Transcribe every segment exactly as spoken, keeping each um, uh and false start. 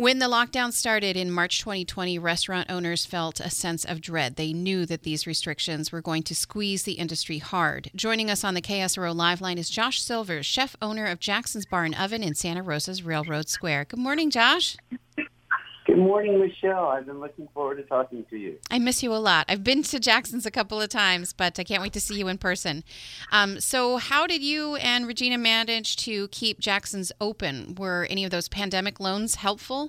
When the lockdown started in March twenty twenty, restaurant owners felt a sense of dread. They knew that these restrictions were going to squeeze the industry hard. Joining us on the K S R O Live Line is Josh Silvers, chef owner of Jackson's Bar and Oven in Santa Rosa's Railroad Square. Good morning, Josh. Good morning, Michelle. I've been looking forward to talking to you. I miss you a lot. I've been to Jackson's a couple of times, but I can't wait to see you in person. Um, so how did you and Regina manage to keep Jackson's open? Were any of those pandemic loans helpful?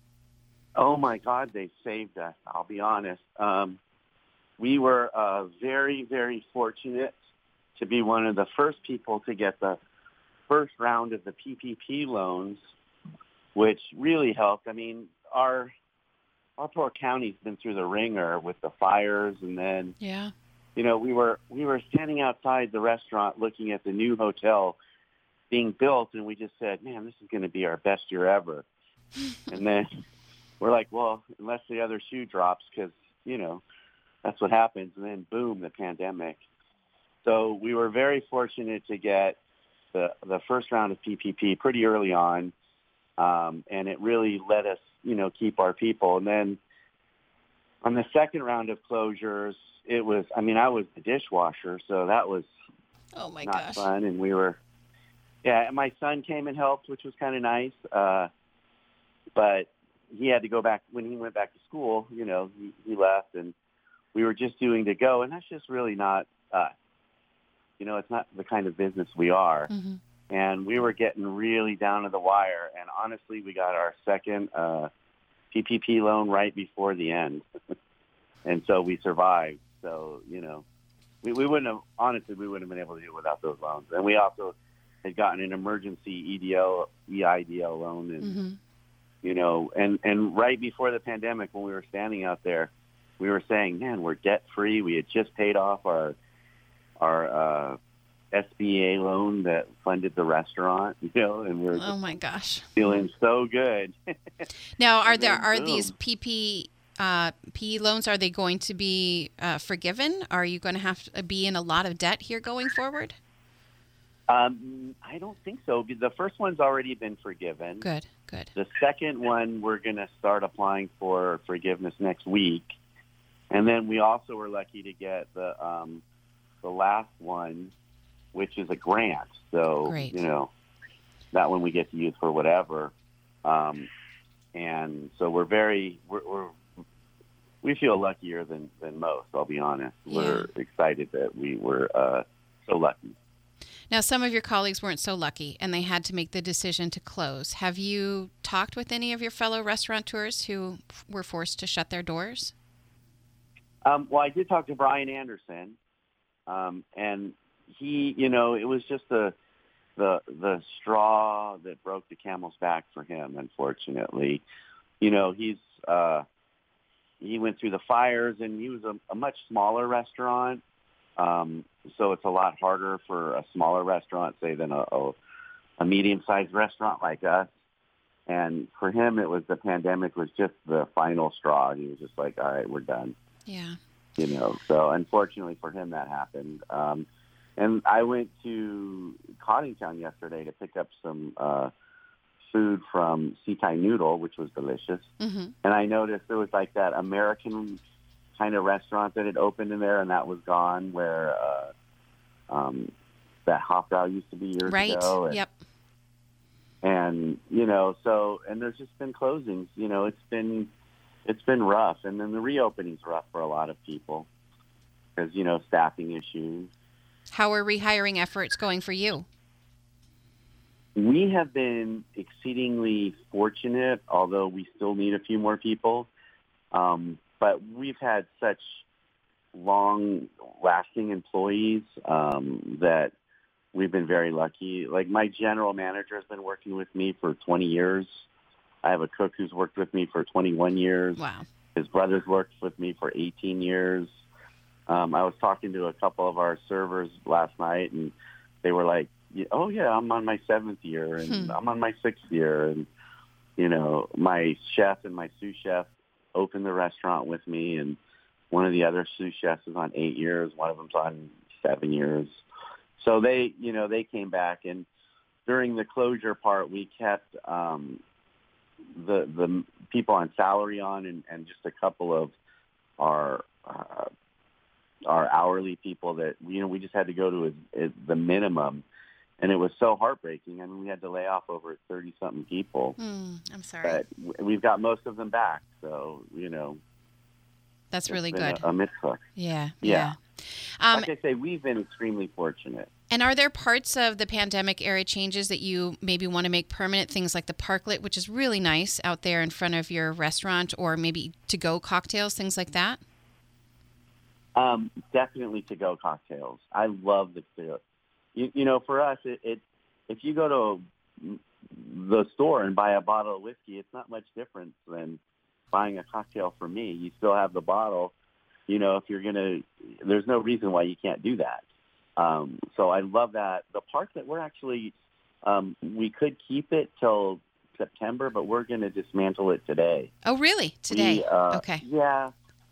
Oh, my God, they saved us, I'll be honest. Um, we were uh, very, very fortunate to be one of the first people to get the first round of the P P P loans, which really helped. I mean, our our poor county's been through the ringer with the fires, and then yeah, you know we were we were standing outside the restaurant looking at the new hotel being built, and we just said, "Man, this is going to be our best year ever." And then we're like, "Well, unless the other shoe drops, because you know that's what happens." And then boom, the pandemic. So we were very fortunate to get the the first round of P P P pretty early on. Um, and it really let us, you know, keep our people. And then on the second round of closures, it was, I mean, I was the dishwasher, so that was oh my not gosh. fun. And we were, yeah, and my son came and helped, which was kind of nice. Uh, but he had to go back, when he went back to school, you know, he, he left, and we were just doing to go. And that's just really not us. You know, it's not the kind of business we are. Mm-hmm. And we were getting really down to the wire. And honestly, we got our second uh, P P P loan right before the end. And so we survived. So, you know, we, we wouldn't have, honestly, we wouldn't have been able to do it without those loans. And we also had gotten an emergency E D L, E I D L loan. And, Mm-hmm. you know, and, and right before the pandemic, when we were standing out there, we were saying, man, we're debt-free. We had just paid off our, our, uh, S B A loan that funded the restaurant, you know, and we're oh my gosh, feeling so good. Now, are And there then, are boom. these P P uh, P loans? Are they going to be uh, forgiven? Are you going to have to be in a lot of debt here going forward? Um, I don't think so. The first one's already been forgiven. Good, good. The second one, we're going to start applying for forgiveness next week, and then we also were lucky to get the um, the last one, which is a grant. So, Great. you know, that one we get to use for whatever. Um, and so we're very, we're, we're, we feel luckier than, than most, I'll be honest. Yeah. We're excited that we were uh, so lucky. Now, some of your colleagues weren't so lucky, and they had to make the decision to close. Have you talked with any of your fellow restaurateurs who f- were forced to shut their doors? Um, well, I did talk to Brian Anderson, um, and he, you know, it was just the the the straw that broke the camel's back for him. Unfortunately, you know, he's uh, he went through the fires, and he was a, a much smaller restaurant, um, so it's a lot harder for a smaller restaurant, say, than a, a, a medium-sized restaurant like us. And for him, it was the pandemic was just the final straw. He was just like, all right, we're done. Yeah. You know, so unfortunately for him, that happened. Um, And I went to Coddingtown yesterday to pick up some uh, food from Sea Thai Noodle, which was delicious. Mm-hmm. And I noticed there was like that American kind of restaurant that had opened in there, and that was gone, where uh, um, that Hofbrau used to be years Right. ago. And, Yep. and, you know, so, and there's just been closings. You know, it's been, it's been rough. And then the reopening's rough for a lot of people because, you know, staffing issues. How are rehiring efforts going for you? We have been exceedingly fortunate, although we still need a few more people. Um, but we've had such long-lasting employees um, that we've been very lucky. Like my general manager has been working with me for twenty years. I have a cook who's worked with me for twenty-one years. Wow. His brother's worked with me for eighteen years. Um, I was talking to a couple of our servers last night, and they were like, oh, yeah, I'm on my seventh year, and Hmm. I'm on my sixth year. And, you know, my chef and my sous chef opened the restaurant with me, and one of the other sous chefs is on eight years. One of them's on seven years. So they, you know, they came back. And during the closure part, we kept um, the the people on salary on, and, and just a couple of our uh, our hourly people that, you know, we just had to go to a, a, the minimum. And it was so heartbreaking. I mean, we had to lay off over thirty-something people. Mm, I'm sorry. But we've got most of them back. So, you know. That's really good. A, a mitzvah. Yeah. Yeah. yeah. Um, like I say, we've been extremely fortunate. And are there parts of the pandemic era changes that you maybe want to make permanent? Things like the parklet, which is really nice out there in front of your restaurant, or maybe to-go cocktails, things like that? Um, definitely to-go cocktails. I love the to You, you know, for us, it, it if you go to the store and buy a bottle of whiskey, it's not much different than buying a cocktail for me. You still have the bottle. You know, if you're going to, there's no reason why you can't do that. Um, so I love that. The part that we're actually, um, we could keep it till September, but we're going to dismantle it today. Oh, really? Today? We, uh, okay. Yeah.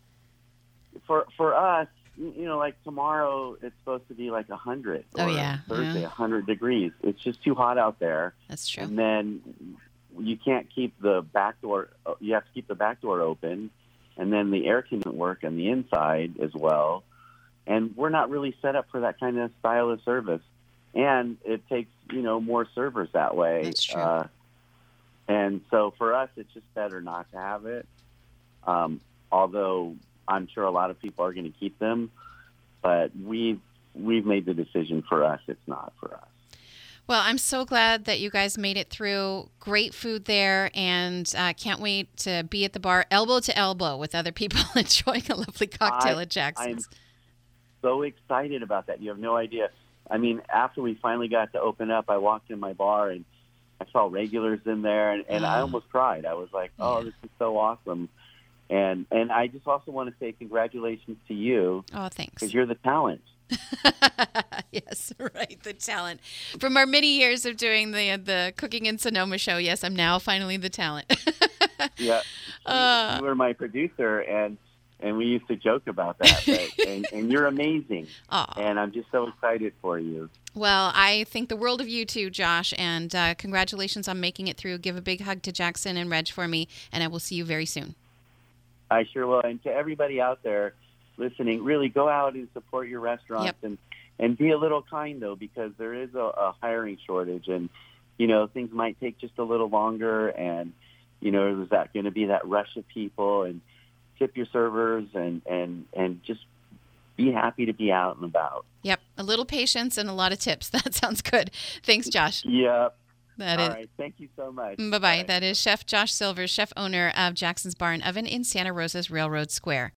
For for us, you know, like tomorrow, it's supposed to be like one hundred. Oh, yeah. Thursday, yeah. one hundred degrees. It's just too hot out there. That's true. And then you can't keep the back door, you have to keep the back door open. And then the air can't work on the inside as well. And we're not really set up for that kind of style of service. And it takes, you know, more servers that way. That's true. Uh, and so for us, it's just better not to have it. Um, although I'm sure a lot of people are going to keep them, but we've we've made the decision for us. It's not for us. Well, I'm so glad that you guys made it through. Great food there, and uh, can't wait to be at the bar, elbow to elbow, with other people enjoying a lovely cocktail I, at Jackson's. I'm so excited about that. You have no idea. I mean, after we finally got to open up, I walked in my bar and I saw regulars in there, and, and oh. I almost cried. I was like, "Oh, yeah. This is so awesome." And and I just also want to say congratulations to you. Oh, thanks. Because you're the talent. Yes, right, the talent. From our many years of doing the the Cooking in Sonoma show, yes, I'm now finally the talent. Yeah, uh, you were my producer, and and we used to joke about that. But, and, and you're amazing, Aww. And I'm just so excited for you. Well, I think the world of you too, Josh, and uh, congratulations on making it through. Give a big hug to Jackson and Reg for me, and I will see you very soon. I sure will. And to everybody out there listening, really go out and support your restaurants. Yep. and, and be a little kind, though, because there is a, a hiring shortage. And, you know, things might take just a little longer. And, you know, there's that going to be that rush of people. And tip your servers and, and, and just be happy to be out and about. Yep. A little patience and a lot of tips. That sounds good. Thanks, Josh. Yep. That All is. right. Thank you so much. Bye-bye. Right. That is Chef Josh Silvers, chef owner of Jackson's Bar and Oven in Santa Rosa's Railroad Square.